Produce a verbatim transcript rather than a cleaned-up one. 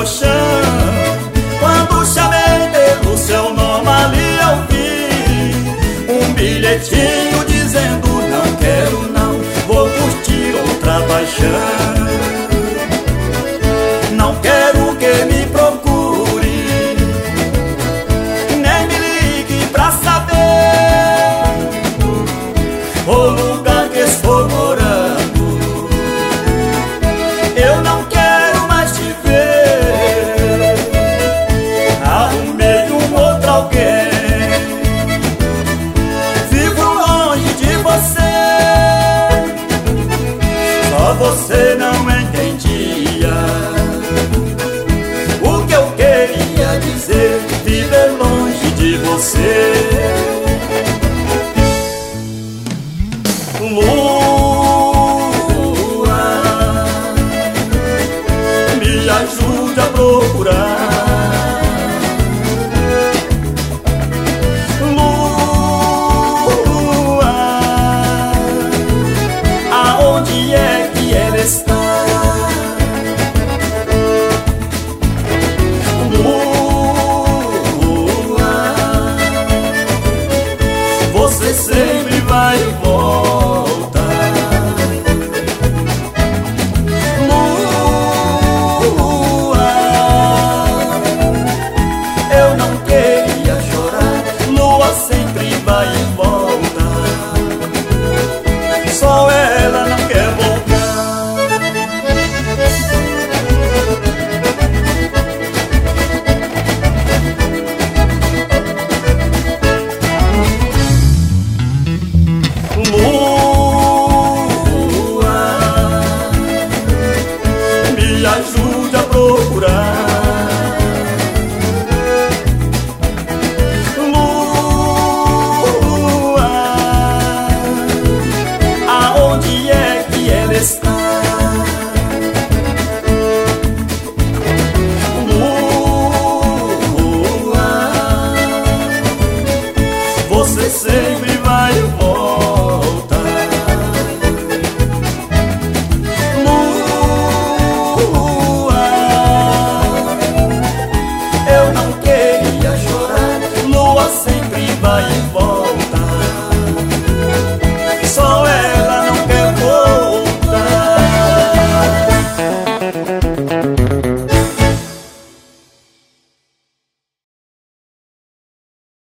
chão. Quando chamei pelo seu nome ali eu vi um bilhetinho dizendo: não quero não, vou curtir outra paixão. Não quero que me procure, nem me ligue pra saber o lugar que estou morando. Eu não quero mais te ver. Arrumei um outro alguém. Vivo longe de você. Só você não entendia o que eu queria dizer, viver longe de você. Lua, me ajude a procurar